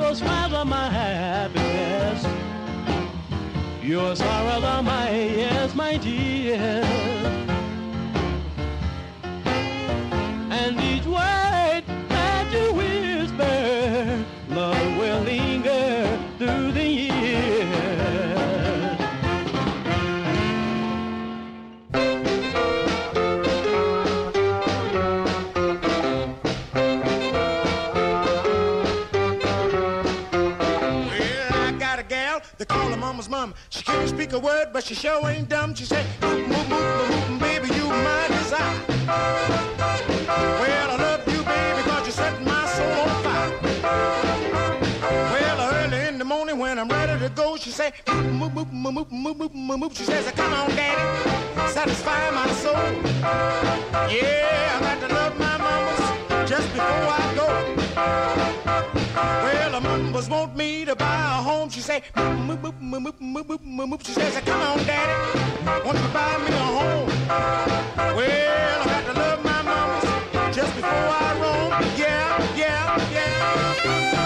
Your smiles are my happiness. Your sorrows are my, yes, my tears. And each word that you whisper, love will linger through the years. They call her mama's mom. She can't speak a word, but she sure ain't dumb. She said, moop, moop, moop, moop, baby, you my desire. Well, I love you, baby, cause you set my soul on fire. Well, early in the morning when I'm ready to go, she said, moop, moop, moop, moop, moop, moop, moop. She says, come on, daddy, satisfy my soul. Yeah, I got to love my mamas just before I go. Well, the mamas want me to buy a home. She say, moop, moop, moop, moop, moop, moop, moop. She says, come on, daddy, won't you buy me a home? Well, I got to love my mamas just before I roam. Yeah, yeah, yeah.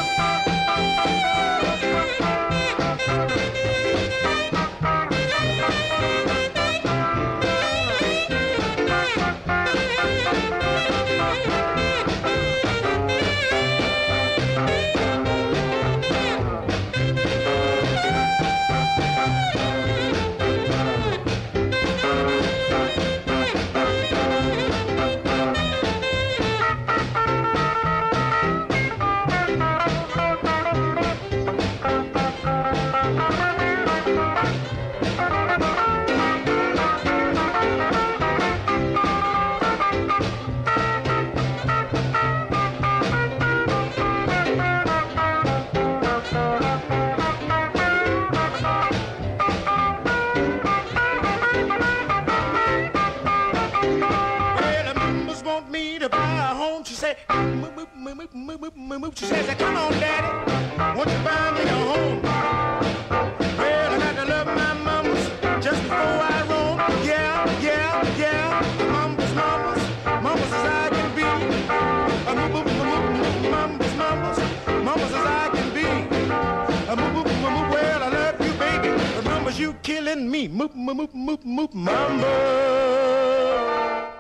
She says, come on, daddy, won't you buy me a home? Well, I got to love my mamas just before I roam. Yeah, yeah, yeah, mamas, mamas, mamas as I can be. Mamas, mamas, mamas as I can be. Well, I love you, baby, mamas, you killing me. Moop, moop, moop, moop, mama.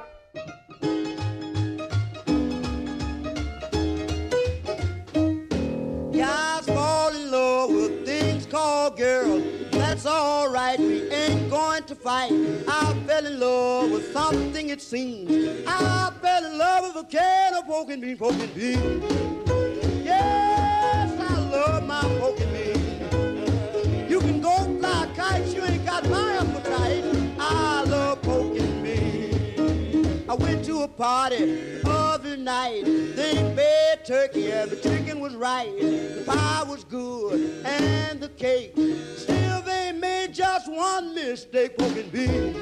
Girl, that's all right, we ain't going to fight. I fell in love with something it seems. I fell in love with a can of poking bean, poking bean. Yes, I love my poking bean. You can go fly kites, you ain't got my appetite. I love poking bean. I went to a party other night. They fed turkey and the chicken was right. The pie was good and the cake. Still they made just one mistake, poking bean.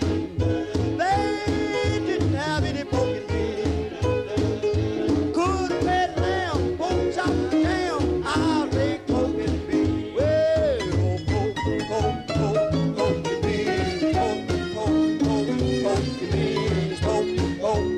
They didn't have any poking bean. Could have fed lamb, pork chop, ham. I'll take poking bean. Well, poking bean, poking beans, poking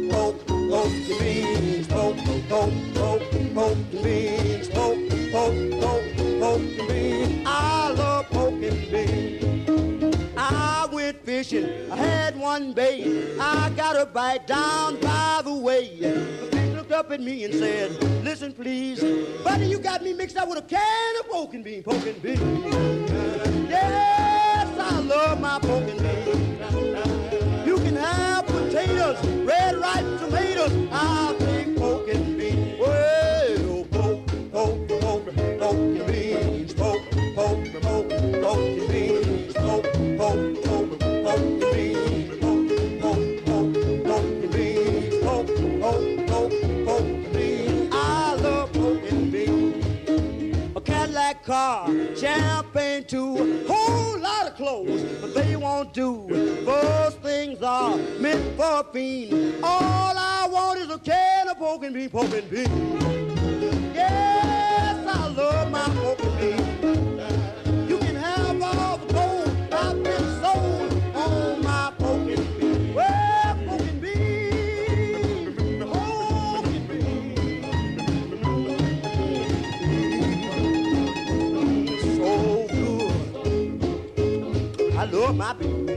beans, poking beans, poking beans. I love poking beans. I went fishing, I had one bait. I got a bite down by the way. The fish looked up at me and said, listen please, buddy, you got me mixed up with a can of poking bean, poking bean. Yes, I love my poking bean. You can have potatoes, red ripe tomatoes. I'll take poking bean. Well, poking beans, poking beans, poking beans, poking beans, poking beans. I love poking beans. A Cadillac car, champagne too, a whole lot of clothes, but they won't do. Those things are meant for a fiend. All I want is a can of poking bean, poking bean. Yes, I love my poking bean. You can have all the gold I've been sold on my poking bean. Well, poking bean, poking bean. love my beans.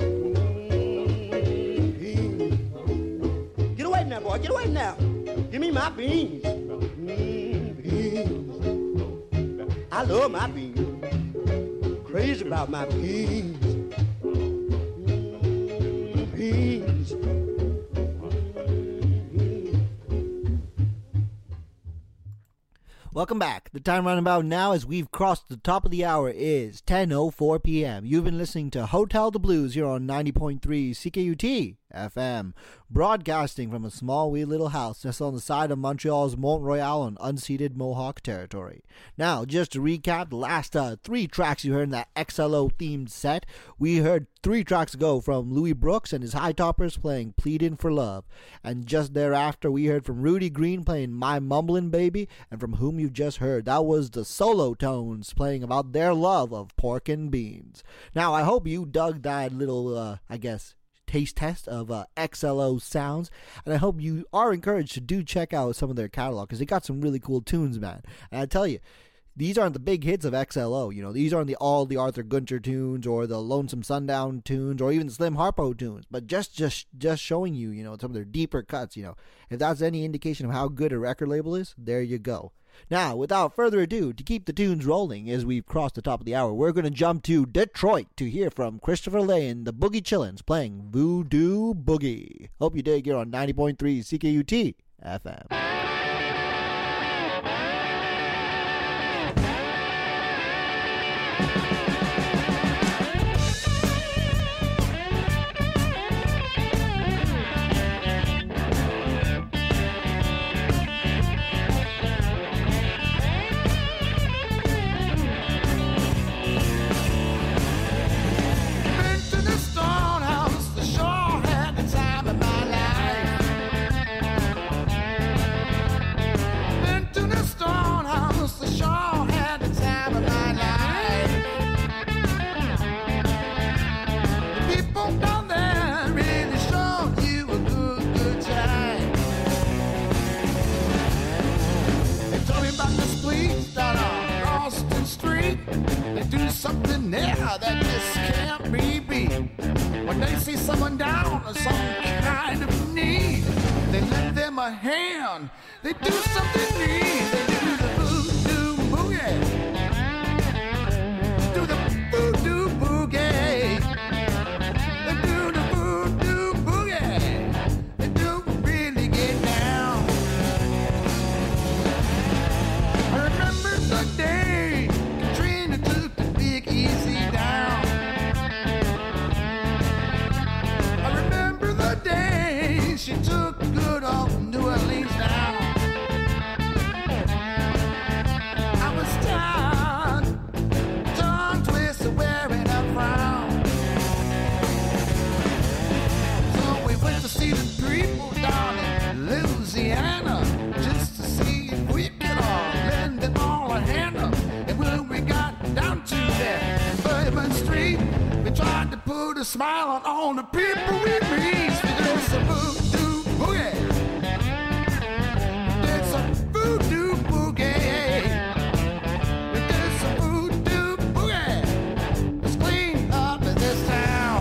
Get away from there, boy. Get away from there. Give me my beans. Beans. I love my beans. Crazy about my beans. Beans. Welcome back. The time roundabout now as we've crossed the top of the hour is 10:04 p.m. You've been listening to Hotel de Blues here on 90.3 CKUT FM, broadcasting from a small wee little house just on the side of Montreal's Mont Royal on unceded Mohawk territory. Now, just to recap, the last 3 tracks you heard in that XLO themed set, we heard 3 tracks ago from Louis Brooks and his High Toppers playing Pleadin' for Love, and just thereafter we heard from Rudy Green playing My Mumblin' Baby, and from whom you just heard, that was the Solo Tones playing about their love of pork and beans. Now, I hope you dug that little, taste test of XLO sounds, and I hope you are encouraged to do check out some of their catalog, because they got some really cool tunes, man. And I tell you, these aren't the big hits of XLO, you know, these aren't all the Arthur Gunter tunes, or the Lonesome Sundown tunes, or even the Slim Harpo tunes, but just showing you, you know, some of their deeper cuts, you know. If that's any indication of how good a record label is, there you go. Now, without further ado, to keep the tunes rolling as we've crossed the top of the hour, we're going to jump to Detroit to hear from Christopher Lay and the Boogie Chillins playing Voodoo Boogie. Hope you dig here on 90.3 CKUT FM. Something there that just can't be beat. When they see someone down or some kind of need, they lend them a hand. They do something neat. They do the voodoo boogie. Do the voodoo boogie. They do the voodoo boogie. They do really get down. I remember the day Katrina took easy down. I remember the day she took good old New Orleans down. I was tired, tongue twisted, wearing a frown. So we went to see the people down in Louisiana, just to see if we could all lend them all a hand up. And when we got down to Bourbon Street, we tried to put a smile on all the people we meet. We did some voodoo boogie. We did some voodoo boogie. We did some voodoo boogie. Let's clean up in this town.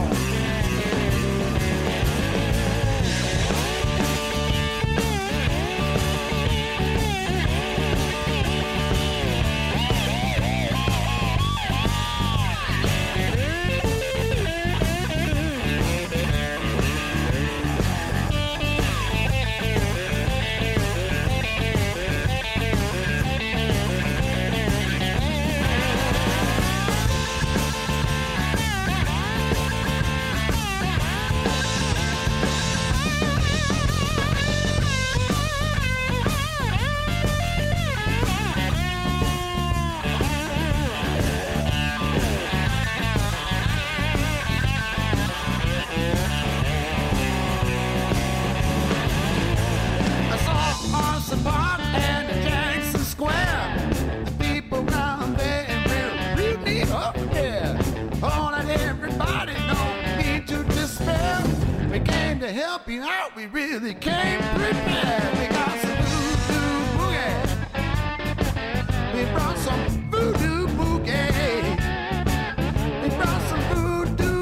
To help you out, we really came prepared. We got some voodoo boogie. We brought some voodoo boogie. We brought some voodoo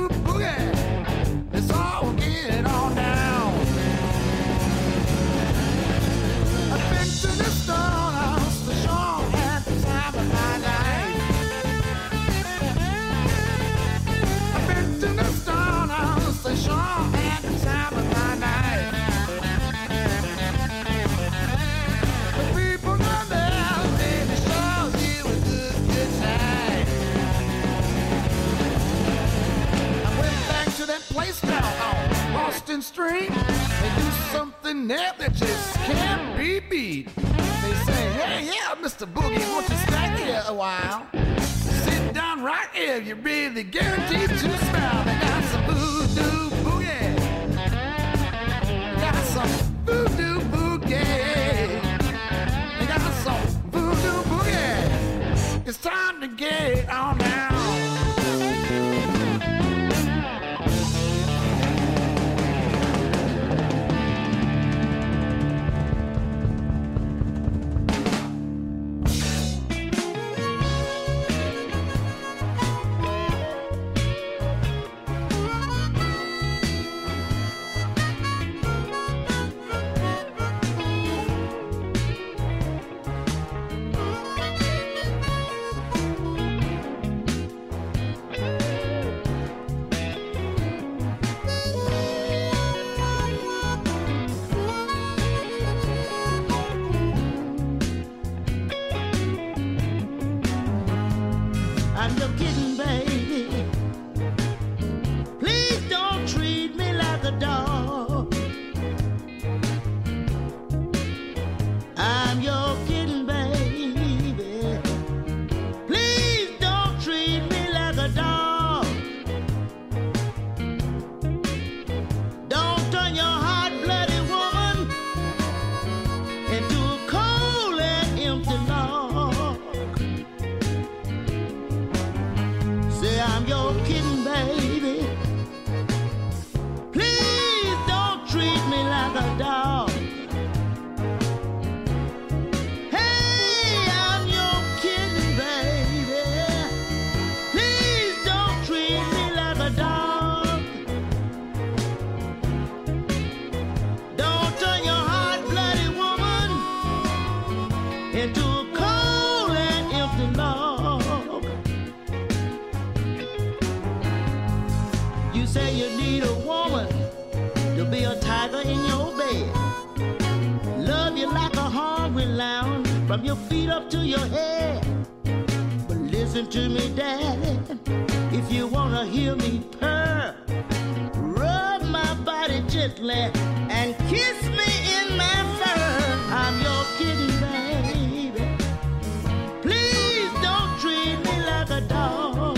string. They do something there that just can't be beat. They say, hey, yeah, Mr. Boogie, won't you stack here a while? Sit down right here, you're really guaranteed to smile. They got some voodoo boogie. Got some voodoo boogie. They got some voodoo boogie. It's time to get on down. From your feet up to your head. But listen to me, Daddy, if you wanna hear me purr, rub my body gently and kiss me in my fur. I'm your kitty, baby. Please don't treat me like a dog.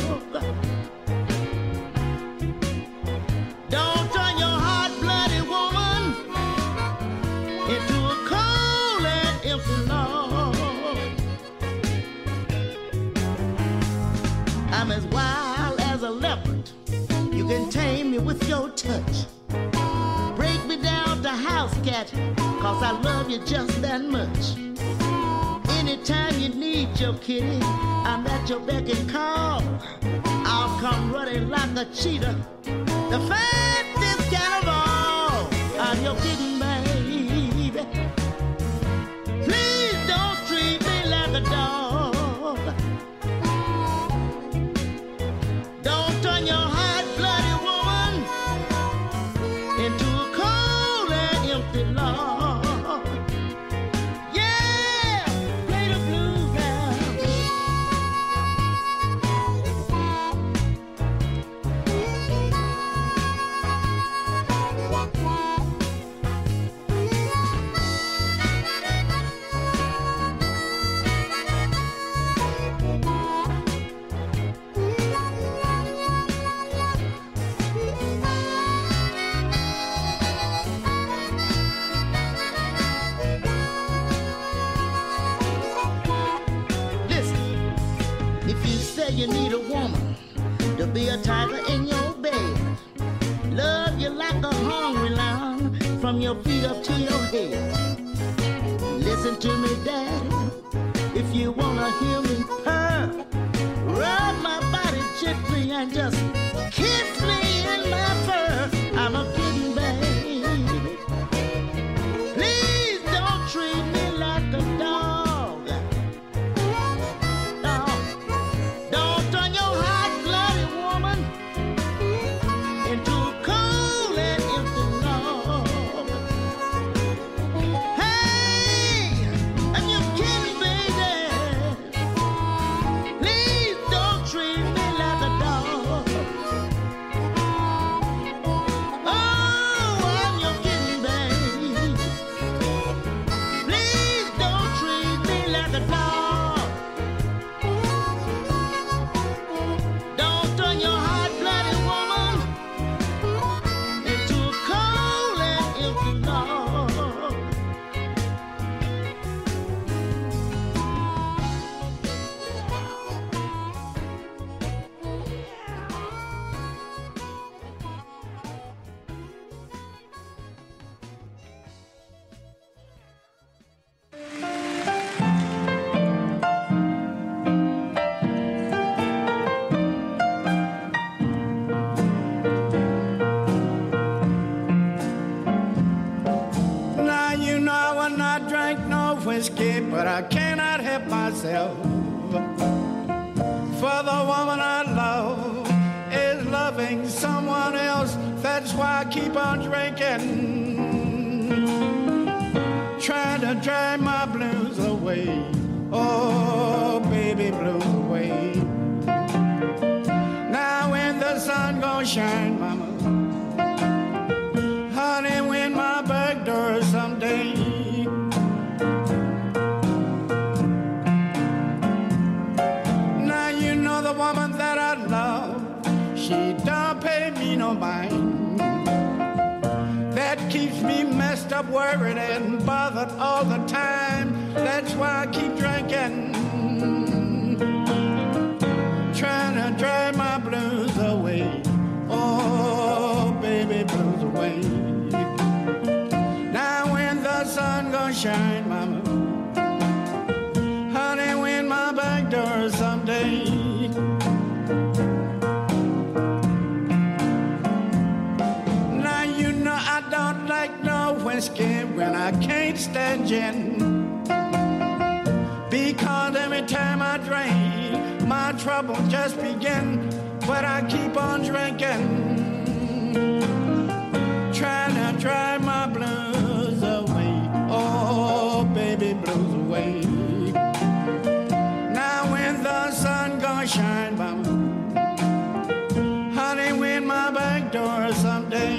Don't turn your hot-blooded woman into a cold and empty log. I'm as wild as a leopard. You can tame me with your touch. Break me down to house cat, 'cause I love you just that much. Anytime you need your kitty, I'm at your beck and call. I'll come running like a cheetah, the fastest cat of all. I'm your kitten, baby. Please don't treat me like a dog. Don't turn your hot-blooded woman into a cold and empty log. Yeah, play the blues now. You need a woman to be a tiger in your bed. Love you like a hungry lion from your feet up to your head. Listen to me, Daddy, if you wanna hear me purr, rub my body gently and just kiss me in my fur. I'm a kitten, baby. Please don't treat me like a dog. Treat me like a dog. a dog. Don't turn your hot-blooded woman into a cold and empty log. Now you know I will not drink no whiskey, but I cannot help myself. For the woman I love is loving someone else. That's why I keep on drinking, trying to drive my blues away. Oh, baby, blues away. Now when the sun gon' shine, mama, honey, when my back door someday. Now you know the woman that I love, she don't pay me no mind. That keeps me messed up, worried and bothered all the time. That's why I keep drinking, trying to drive my blues away. Oh, baby, blues away. Now when the sun gon' shine, mama, honey, when my back door someday. Now you know I don't like no whiskey when I can't stand gin, because every time I drink, my trouble just begin. But I keep on drinking, trying to drive my blues away. Oh, baby, blues away. Now when the sun gon' shine, mama, honey, when my back door someday.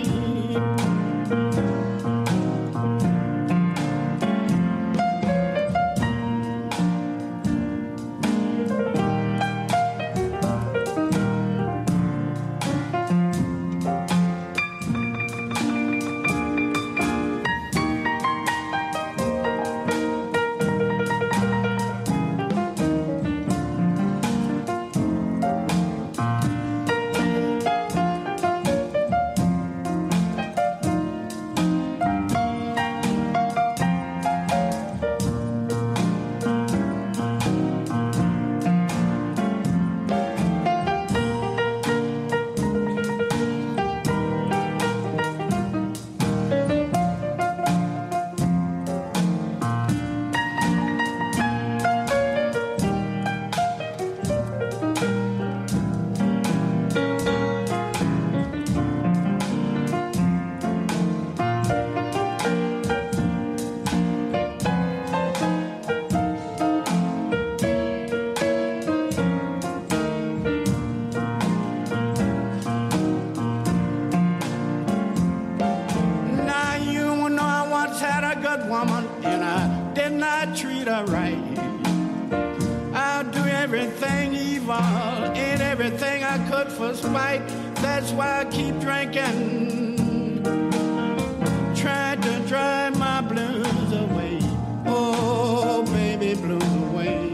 Woman, and I did not treat her right. I'll do everything evil and everything I could for spite. That's why I keep drinking, trying to drive my blues away. Oh, baby, blues away.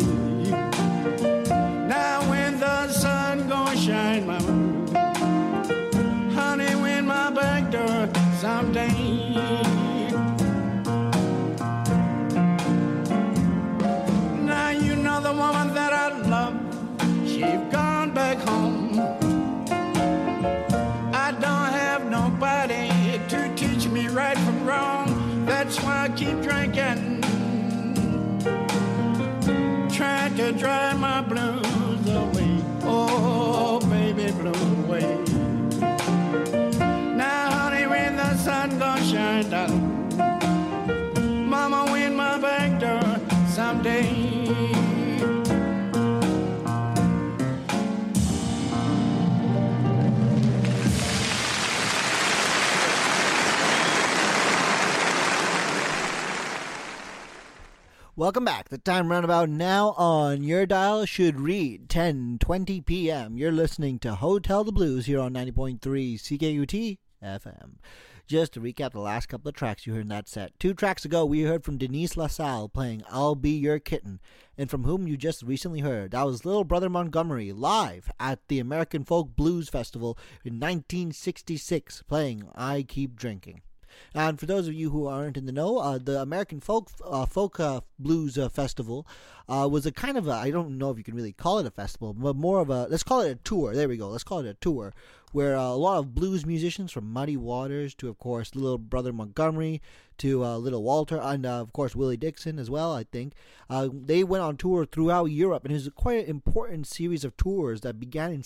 Now when the sun gon' shine, mama, honey, when my back door someday. The woman that I love, she's gone back home. I don't have nobody to teach me right from wrong. That's why I keep drinking, trying to drive my blues away. Oh, baby, blues away. Now, honey, when the sun gon' shine down, mama, when my back door someday. Welcome back. The time roundabout now on your dial should read 10:20 p.m. You're listening to Hotel the Blues here on 90.3 CKUT FM. Just to recap the last couple of tracks you heard in that set. 2 tracks ago, we heard from Denise LaSalle playing I'll Be Your Kitten, and from whom you just recently heard, that was Little Brother Montgomery live at the American Folk Blues Festival in 1966 playing I Keep Drinking. And for those of you who aren't in the know, the American Folk Blues Festival was a kind of a, I don't know if you can really call it a festival, but more of a, let's call it a tour. There we go. Let's call it a tour, where a lot of blues musicians from Muddy Waters to, of course, Little Brother Montgomery to Little Walter and, of course, Willie Dixon as well, I think. They went on tour throughout Europe, and it was quite an important series of tours that began in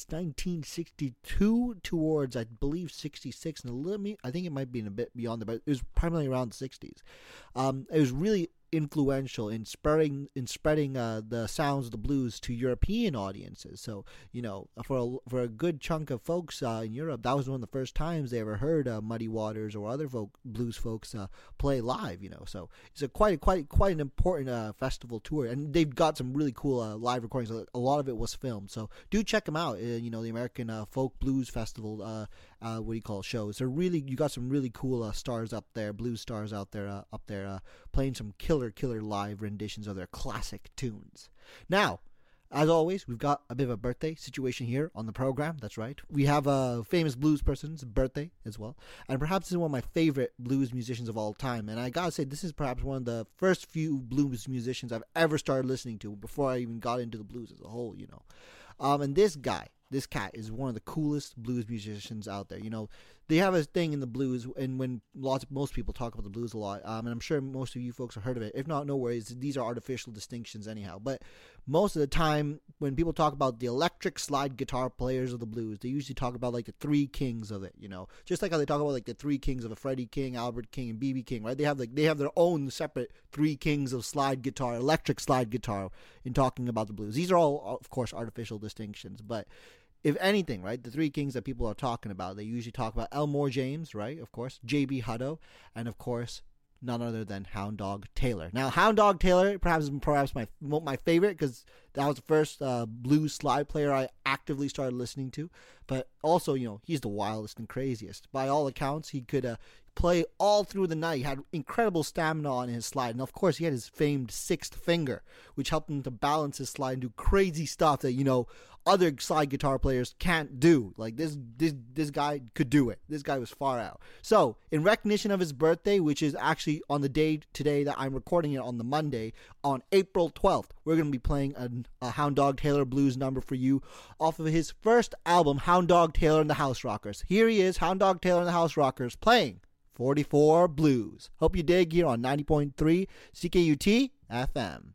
1962 towards, I believe, 66. And I think it might be a bit beyond that, but it was primarily around the 60s. It was really influential in spreading the sounds of the blues to European audiences. So, you know, for a good chunk of folks in Europe, that was one of the first times they ever heard Muddy Waters or other blues folks play live. You know, so it's a quite an important festival tour, and they've got some really cool live recordings. A lot of it was filmed, so do check them out. You know, the American Folk Blues Festival. Shows. They're really, you got some really cool stars up there, blues stars out there, playing some killer live renditions of their classic tunes. Now, as always, we've got a bit of a birthday situation here on the program. That's right. We have a famous blues person's birthday as well. And perhaps this is one of my favorite blues musicians of all time. And I gotta say, this is perhaps one of the first few blues musicians I've ever started listening to before I even got into the blues as a whole, you know. And this cat is one of the coolest blues musicians out there. You know, they have a thing in the blues, and when most people talk about the blues a lot, and I'm sure most of you folks have heard of it. If not, no worries. These are artificial distinctions anyhow. But most of the time, when people talk about the electric slide guitar players of the blues, they usually talk about like the 3 kings of it. You know, just like how they talk about like the 3 kings of a Freddie King, Albert King, and B.B. King, right? They have their own separate 3 kings of slide guitar, electric slide guitar, in talking about the blues. These are all, of course, artificial distinctions, but if anything, right, the 3 kings that people are talking about, they usually talk about Elmore James, right, of course, J.B. Hutto, and of course, none other than Hound Dog Taylor. Now, Hound Dog Taylor, perhaps my favorite, because that was the first blues slide player I actively started listening to, but also, you know, he's the wildest and craziest. By all accounts, he could play all through the night. He had incredible stamina on his slide, and of course, he had his famed 6th finger, which helped him to balance his slide and do crazy stuff that, you know, other slide guitar players can't do. Like this guy could do it. This guy was far out. So, in recognition of his birthday, which is actually on the day today that I'm recording it on the Monday, on April 12th, we're going to be playing a Hound Dog Taylor blues number for you off of his first album, Hound Dog Taylor and the House Rockers. Here he is, Hound Dog Taylor and the House Rockers, playing 44 Blues. Hope you dig here on 90.3 CKUT FM.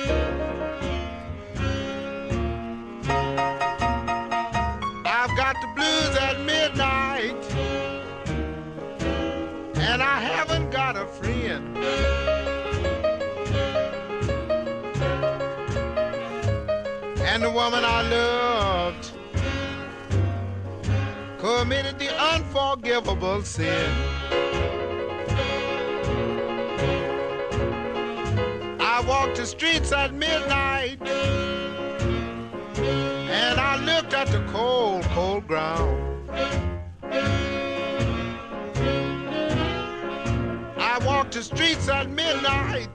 I've got the blues at midnight, and I haven't got a friend. And the woman I loved committed the unforgivable sin. I walked the streets at midnight, and I looked at the cold, cold ground. I walked the streets at midnight,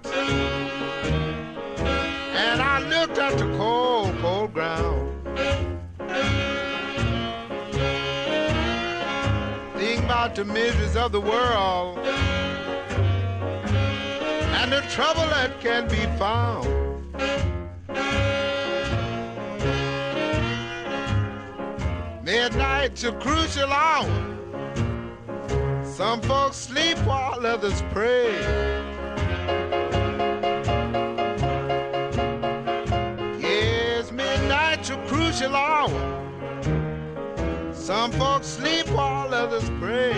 and I looked at the cold, cold ground. Think about the miseries of the world and the trouble that can be found. Midnight's a crucial hour. Some folks sleep while others pray. Yes, midnight's a crucial hour. Some folks sleep while others pray.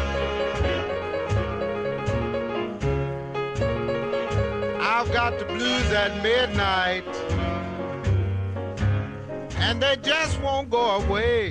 I've got the blues at midnight, and they just won't go away.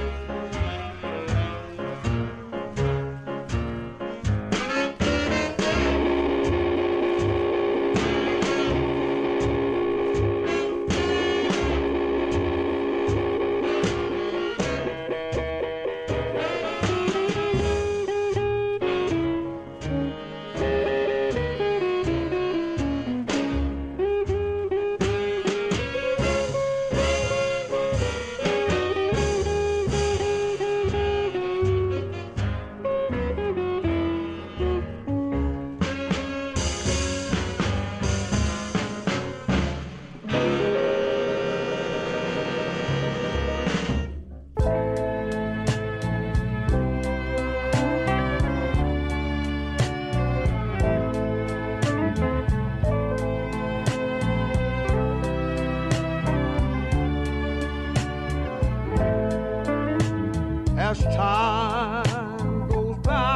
As time goes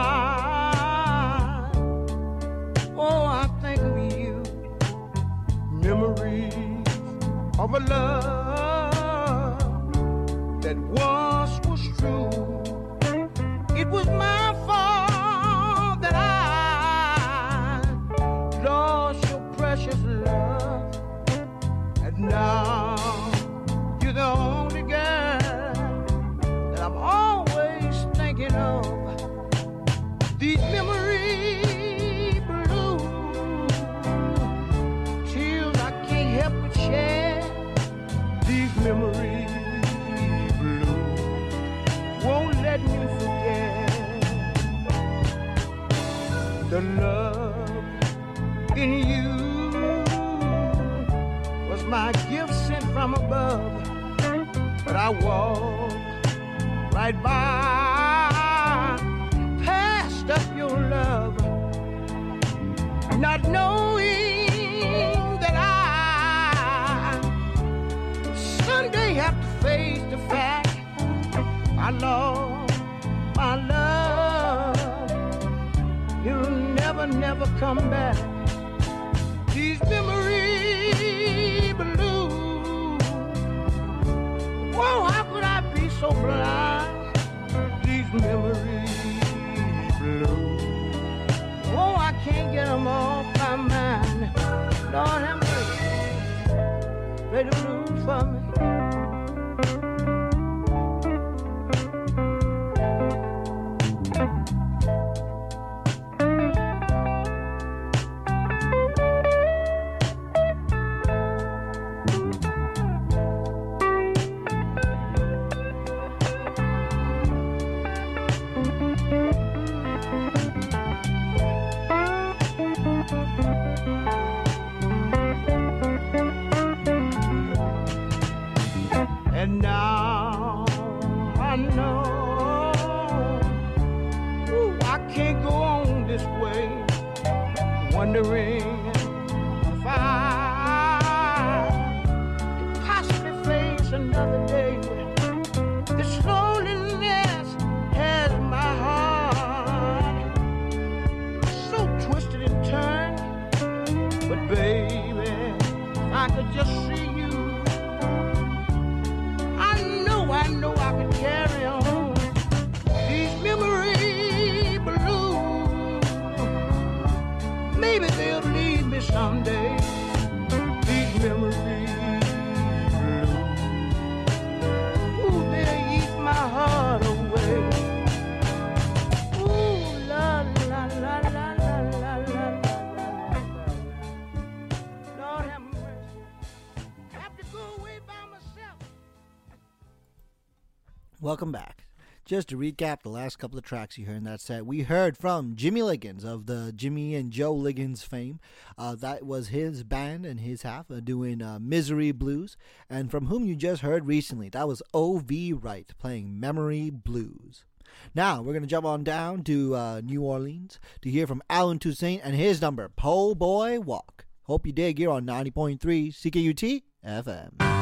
by, oh, I think of you. Memories of a love that once was true. It was my fault that I lost your precious love, and now you're the only girl I'm always thinking of. These memories blue, tears I can't help but shed. These memories blue won't let me forget the love in you was my gift sent from above, but I walk right by, passed up your love, not knowing that I someday have to face the fact I lost my love. He'll never, never come back. These memories blue. Whoa, how could I be so blind? These memories blue. Oh, I can't get them off my mind. Lord have mercy. Play the blues for me. to just see you. I know I can carry on these memory blues. Maybe they'll leave me someday. These memory blues, ooh, they'll eat my heart away. Ooh, la la la la la la la la. Lord have mercy. I have to go away by myself. Welcome back. Just to recap the last couple of tracks you heard in that set, we heard from Jimmy Liggins of the Jimmy and Joe Liggins fame. That was his band and his half doing Misery Blues. And from whom you just heard recently, that was O.V. Wright playing Memory Blues. Now, we're going to jump on down to New Orleans to hear from Alan Toussaint and his number, Po' Boy Walk. Hope you dig here on 90.3 CKUT FM.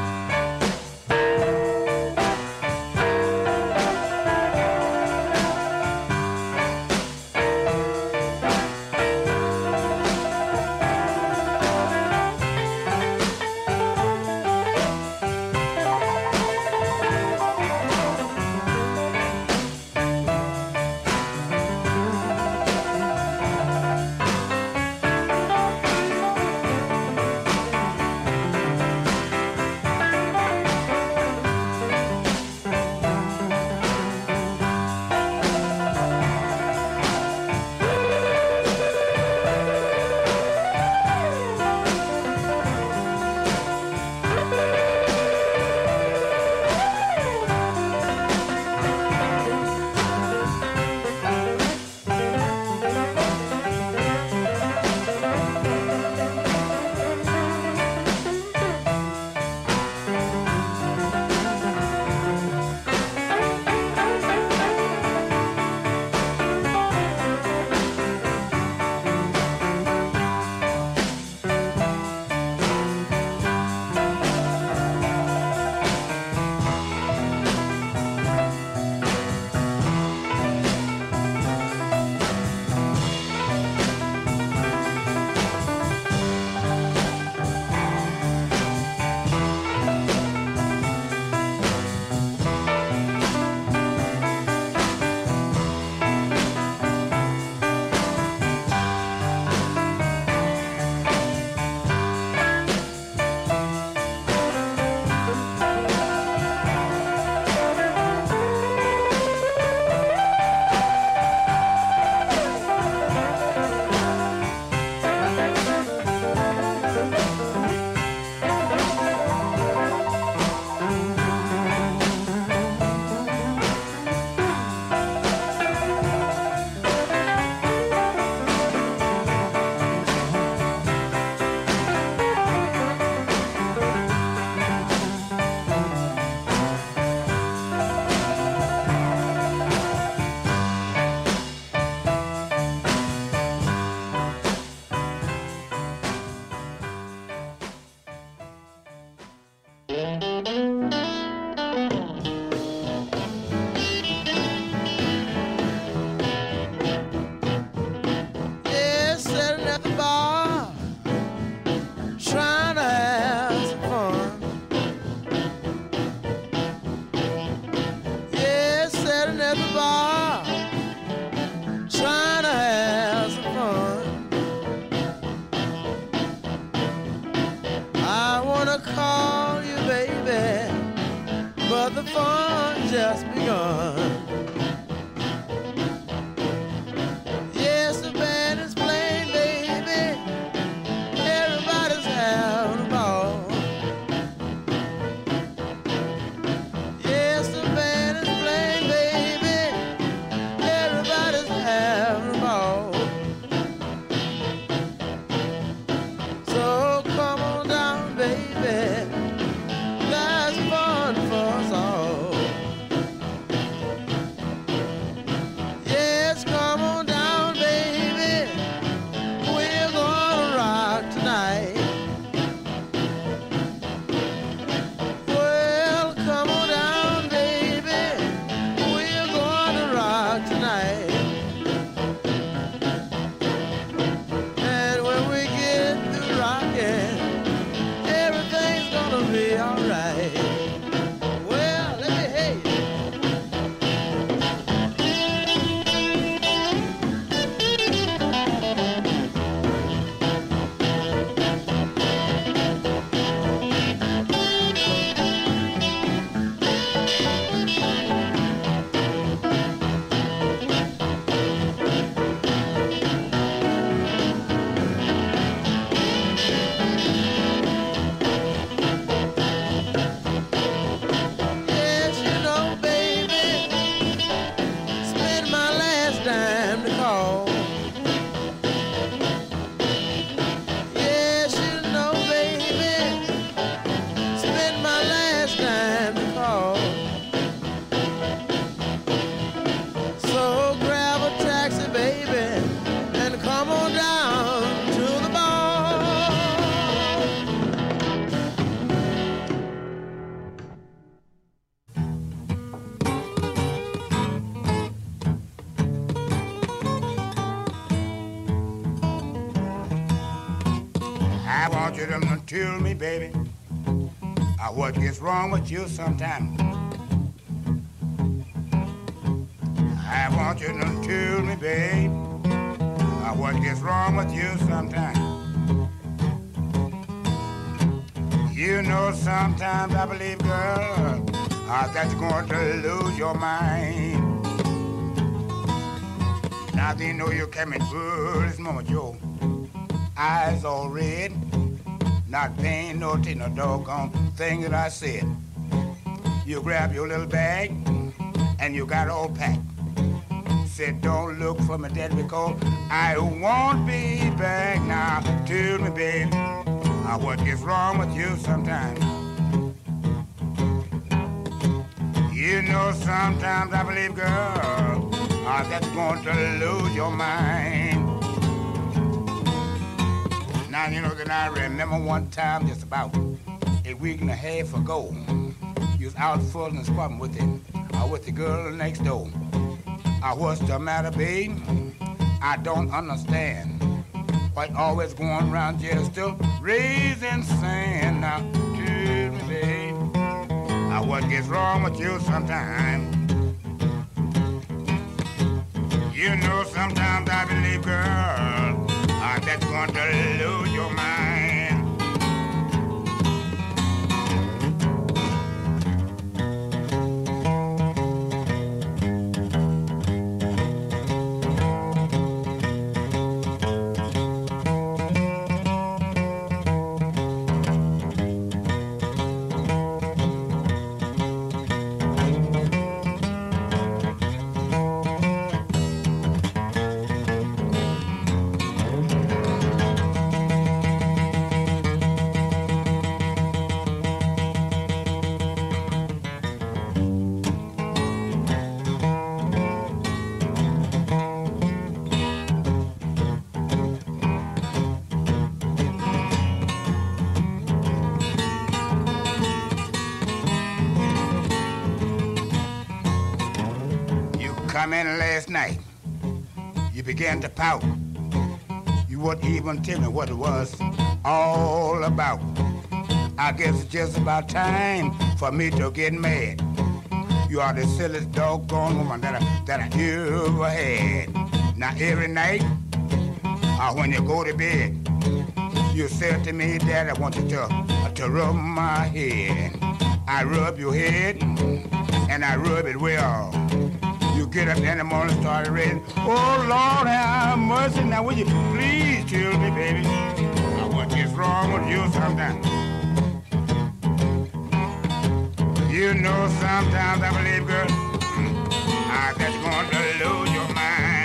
gonna be alright. Well, let me hear you. I want you to tell me, baby, what gets wrong with you sometimes. I want you to tell me, babe, what gets wrong with you sometimes. You know, sometimes I believe, girl, that you're going to lose your mind. Now they know you're coming good this moment, your eyes all red, not paying no to no doggone thing that I said. You grab your little bag and you got it all packed. Said, don't look for me, Dad, because I won't be back. Now, tell me, baby, what gets wrong with you sometimes? You know, sometimes I believe, girl, that you're going to lose your mind. Now, you know that I remember one time, just about a week and a half ago, you was out full and squatting with the girl next door. What's the matter, babe? I don't understand. Why always going around just to raising sand? Now, tell me, babe, what gets wrong with you sometimes? You know, sometimes I believe, girl, that you're going to lose your mind. Come in last night, you began to pout. You wouldn't even tell me what it was all about. I guess it's just about time for me to get mad. You are the silliest doggone woman that I ever had. Now every night, when you go to bed, you say to me, Daddy, I want you to rub my head. I rub your head, and I rub it well. You get up in the morning, start reading. Oh, Lord, have mercy. Now, will you please tell me, baby, what is wrong with you sometimes? You know, sometimes I believe, girl, that you're going to lose your mind.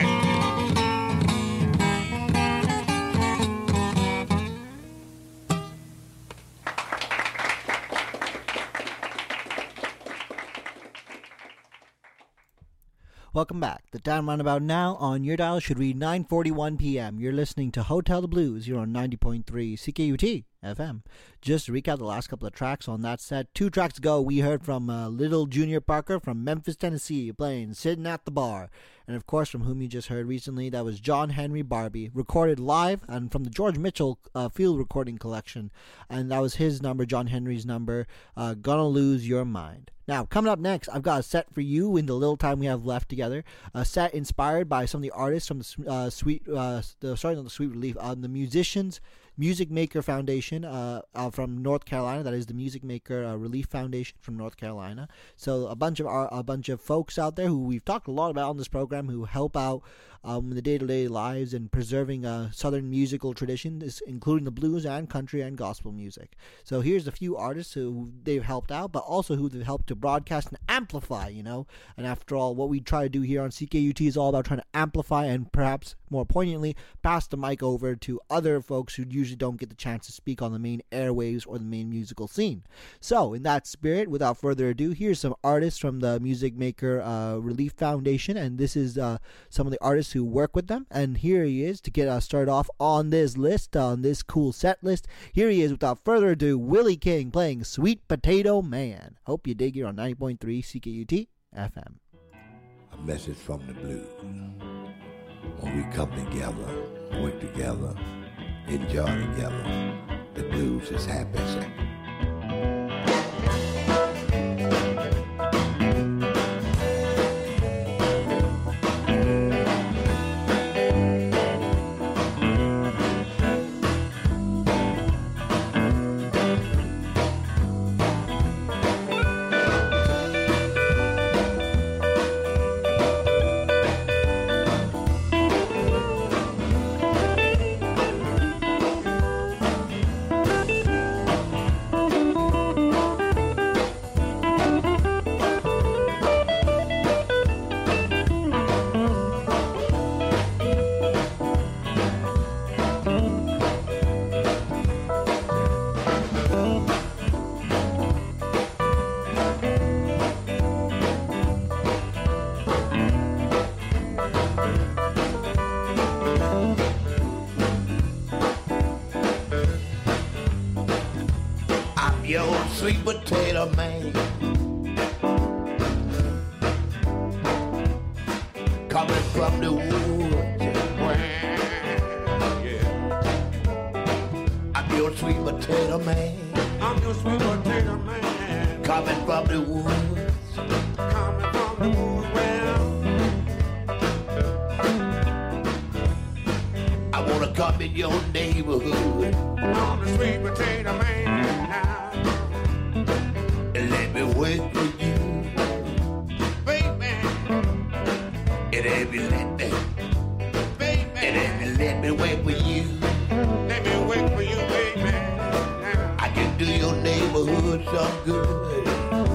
Welcome back. The time roundabout now on your dial should read 9:41 p.m. You're listening to Hotel the Blues. You're on 90.3 CKUT FM. Just to recap the last couple of tracks on that set. 2 tracks ago, we heard from Little Junior Parker from Memphis, Tennessee, playing Sitting at the Bar. And of course, from whom you just heard recently, that was John Henry Barbie, recorded live and from the George Mitchell field recording collection. And that was his number, John Henry's number, Gonna Lose Your Mind. Now, coming up next, I've got a set for you in the little time we have left together. A set inspired by some of the artists from the Sweet Relief, the musicians. Music Maker Foundation from North Carolina. That is the Music Maker Relief Foundation from North Carolina. So a bunch of folks out there who we've talked a lot about on this program who help out in the day-to-day lives and preserving Southern musical traditions, including the blues and country and gospel music. So here's a few artists who they've helped out, but also who they've helped to broadcast and amplify, you know. And after all, what we try to do here on CKUT is all about trying to amplify and perhaps more poignantly pass the mic over to other folks who usually don't get the chance to speak on the main airwaves or the main musical scene. So in that spirit, without further ado, here's some artists from the Music Maker Relief Foundation, and this is some of the artists who work with them. And here he is to get us started off on this list, on this cool set list. Here he is, without further ado, Willie King playing Sweet Potato Man. Hope you dig here on 90.3 CKUT FM. A message from the blues. When we come together, work together, enjoy together, the blues is happy. Sweet potato man, coming from the woods. Yeah. I'm your sweet potato man. I'm your sweet potato man. Coming from the woods. Coming from the woods. Well, I wanna come in your neighborhood. I'm the sweet potato man. Wait for you, baby. It ain't me let me, baby. It ain't me let me wait for you. Let me wait for you, baby. I can do your neighborhood some good.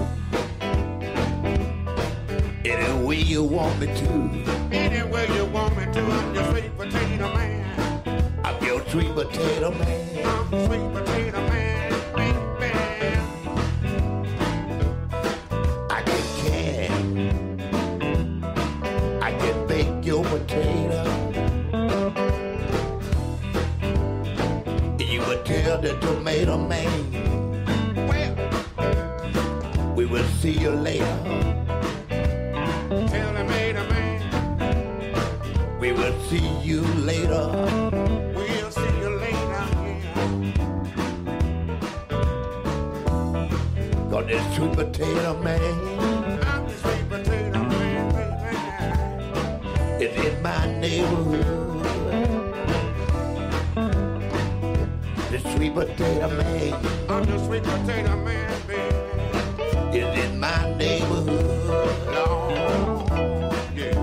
Any way you want me to. Any way you want me to. I'm your sweet potato man. I'm your sweet potato man. I'm the sweet potato man. The tomato man. Well, we will see you later. Tell the tomato man. We will see you later. We'll see you later. Yeah. Got this sweet potato man. I'm the sweet potato man, baby. It's in my neighborhood. Sweet potato man. I'm the sweet potato man, baby. It's in my neighborhood. Lord, yeah.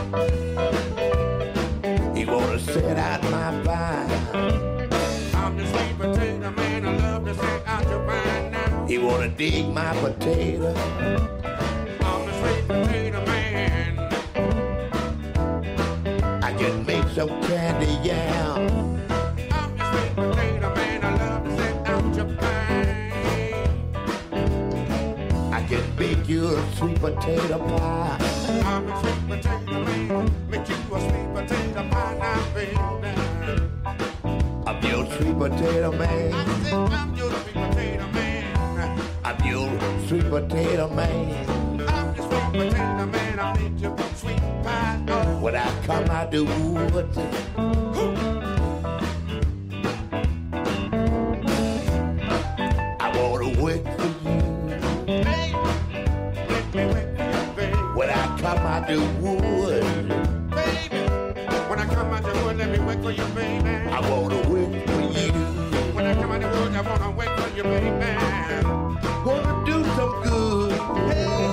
He wanna set out my vine. I'm the sweet potato man. I love to set out your vine now. He wanna dig my potato. I'm the sweet potato man. I can make some candy yam. you a sweet potato pie. I'm a sweet potato man. Make you a sweet potato pie now, baby. I'm your sweet potato man. I said I'm your sweet potato man. I'm your sweet potato man. I'm the sweet potato man. I need you sweet pie. Oh. When I come out the woods, I wanna wait for you. Hey, let me wait for you, baby. When I come out the woods, Baby, when I come out the wood, let me wait for you, baby. I wanna wait for you. When I come out the wood, I wanna wait for you, baby. Gonna do some good. Hey,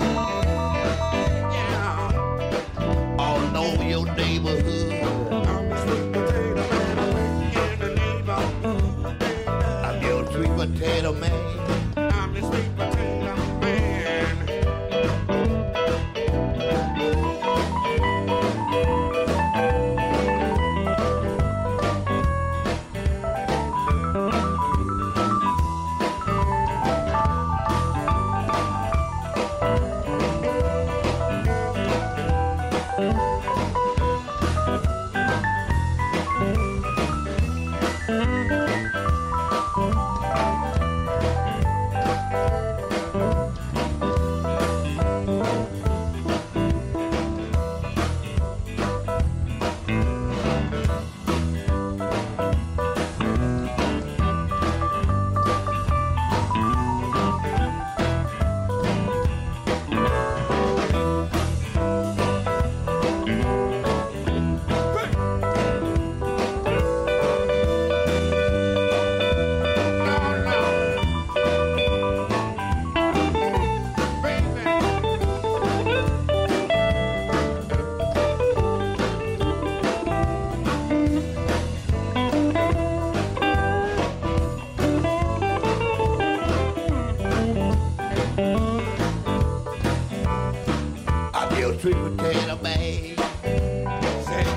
Yeah, all over your neighborhood. I'm the sweet potato man. I'm in the neighborhood, baby. I'm your sweet potato man. I'm the sweet potato man. I'm your sweet potato man. Say,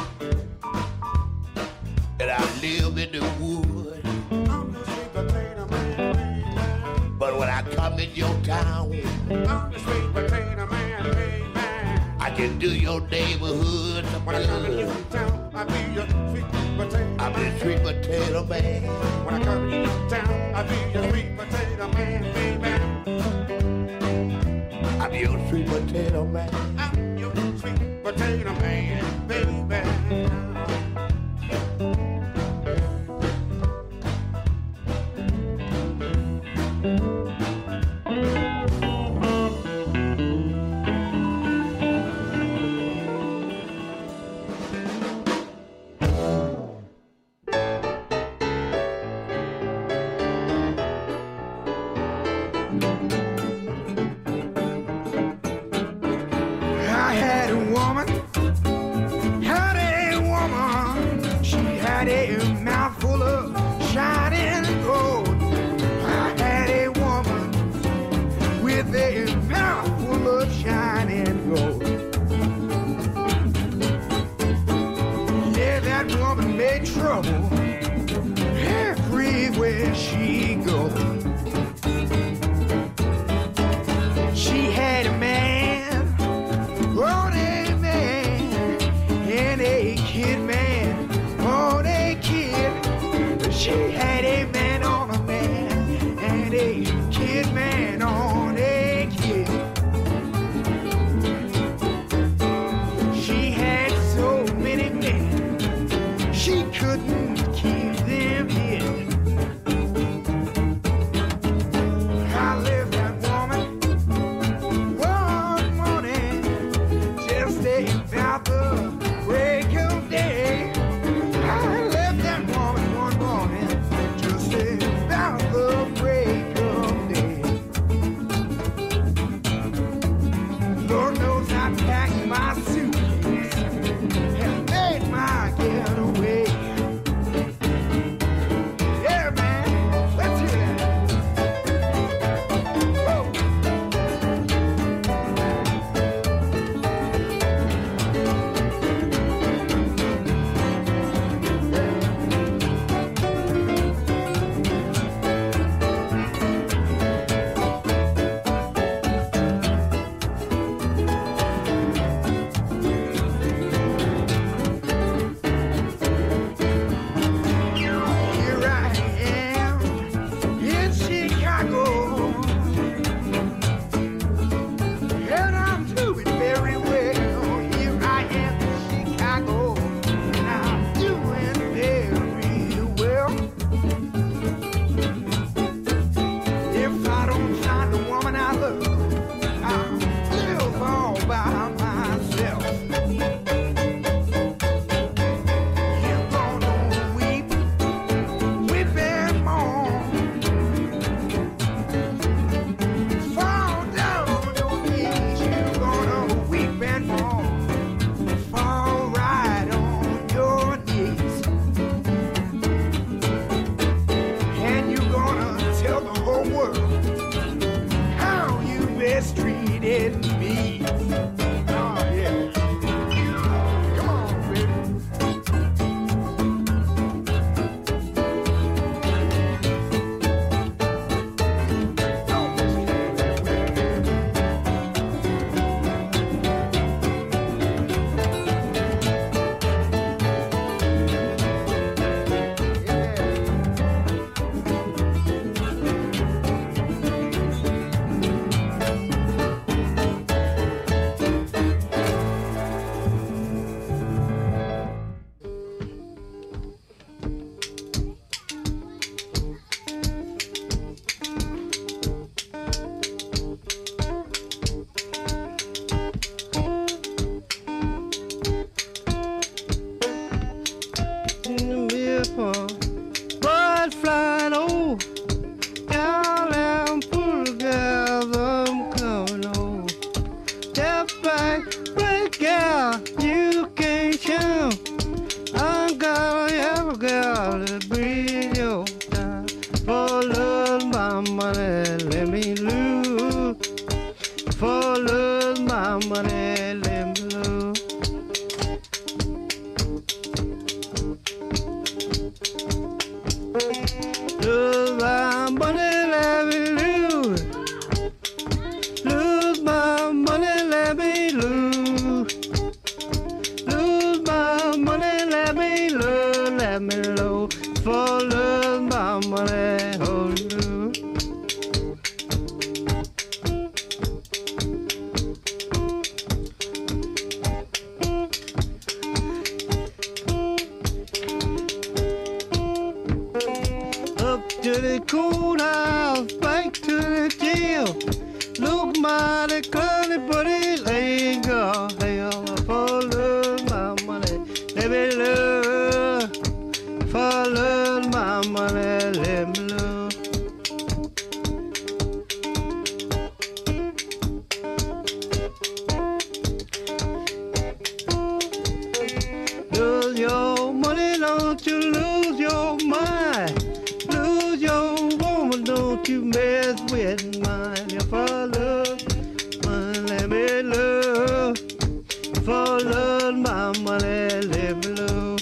And I live in the woods. I'm the sweet potato man, baby. But when I come in your town, I'm the sweet potato man, baby. I can do your neighborhood some When I come in good. your town, I be your sweet potato I'm man. the sweet potato man. When I come in your town, I be your sweet potato man, baby. I'm your sweet potato man. I'm your sweet potato man, baby. I had a woman, she had a mouthful of shining gold. I had a woman with a mouthful of shining gold. Yeah, that woman made trouble everywhere she goes. She had a man, oh, a man, and a kid man, oh, a kid. She had a man on a man, and a kid man on a kid. She had so many men, she couldn't keep them hid. I left that woman one morning, just about the break of day. I left that woman one morning, just about the break of day. world. How you mistreated me. Oh, yeah. Come on, baby. Bird flying over, y'all and pull together, I'm coming over. Step back, break out, you can't show. I'm gonna have a girl to breathe your time. For love, my money, let me lose. For love, my money, let me lose. Lose my money, let me lose. Lose my money, let me lose. Lose my money, let me lose. Let me lose. For lose my money, hold you. Up to the courthouse, back to the jail. Look mighty cloudy, but it ain't got hell. For love, my money, let me love. For love, my money, let me love. Lose your money, don't you lose your mind. Lose your woman, don't you mess with mine. If I love, let me love. For love, my money, let me love.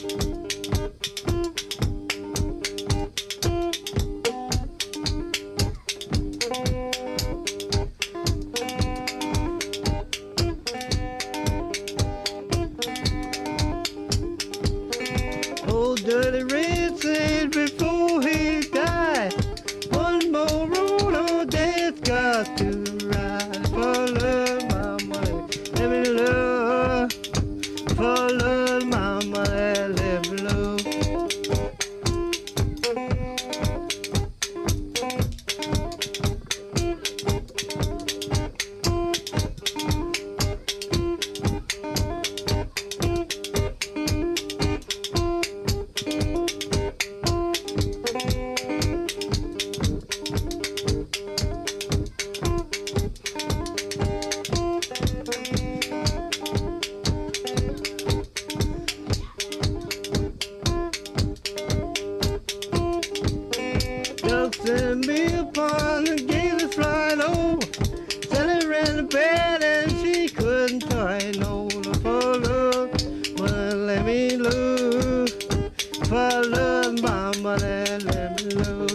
Old Dirty Red said before he died, one more road on death got to ride. For love, my money, let me love. For love, my money, let me love. Just send me upon the gate flight over. Sally ran to bed and she couldn't tie no for love. Well, let me lose. For love, my money, let me lose.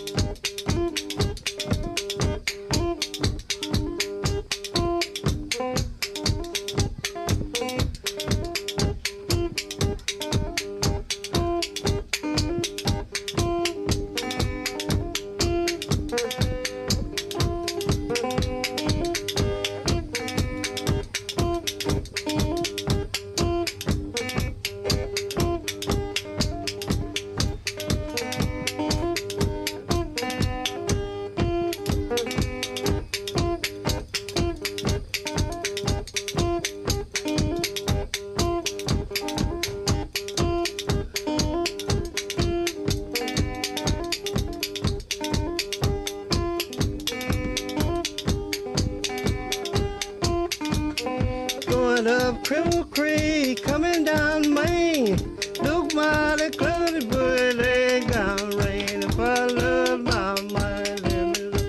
Going up Cripple Creek, coming down Main. Look mighty cloudy, but it ain't gonna rain. If I love my mind, let me look.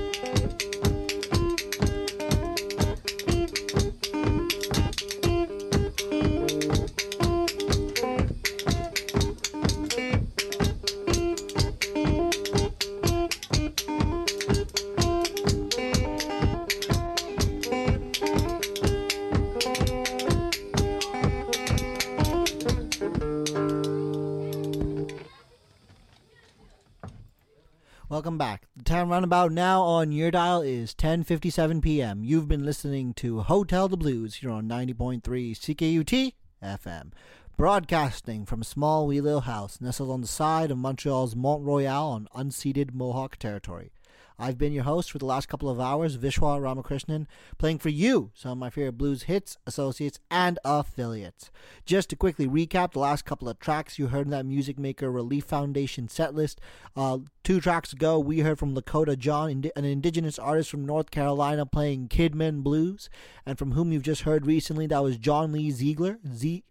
welcome back. The time roundabout now on your dial is 10:57 p.m. You've been listening to Hotel the Blues here on 90.3 CKUT FM, broadcasting from a small wee little house nestled on the side of Montreal's Mont Royal on unceded Mohawk territory. I've been your host for the last couple of hours, Vishwa Ramakrishnan, playing for you some of my favorite blues hits, associates, and affiliates. Just to quickly recap the last couple of tracks you heard in that Music Maker Relief Foundation setlist. 2 tracks ago, we heard from Lakota John, an indigenous artist from North Carolina playing Kidman Blues, and from whom you've just heard recently, that was John Lee Ziegler,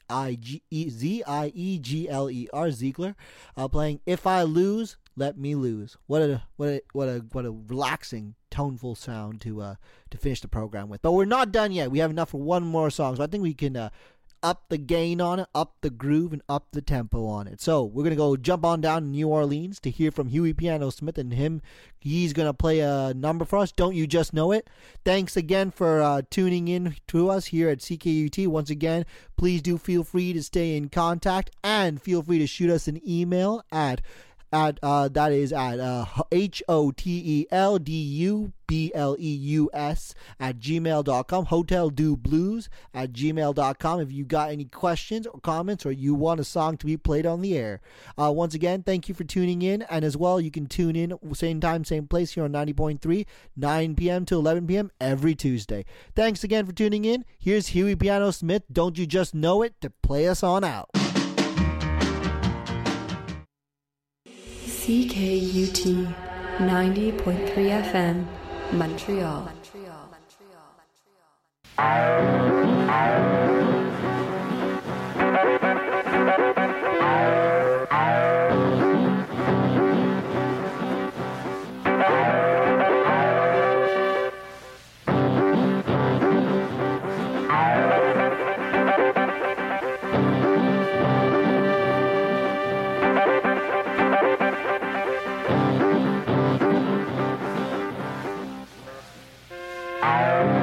Z-I-E-G-L-E-R, Ziegler, playing If I Lose, Let Me Lose. What a relaxing, toneful sound to finish the program with. But we're not done yet. We have enough for one more song, so I think we can up the gain on it, up the groove, and up the tempo on it. So we're gonna go jump on down to New Orleans to hear from Huey Piano Smith, and he's gonna play a number for us. Don't You Just Know It? Thanks again for tuning in to us here at CKUT. Once again, please do feel free to stay in contact and feel free to shoot us an email at that is at hoteldubleus at gmail.com, hoteldublues@gmail.com, if you got any questions or comments or you want a song to be played on the air. Once again, thank you for tuning in, and as well, you can tune in same time, same place here on 90.3, 9 p.m. to 11 p.m. every Tuesday. Thanks again for tuning in. Here's Huey Piano Smith, Don't You Just Know It, to play us on out. CKUT 90.3 FM, Montreal. Oh,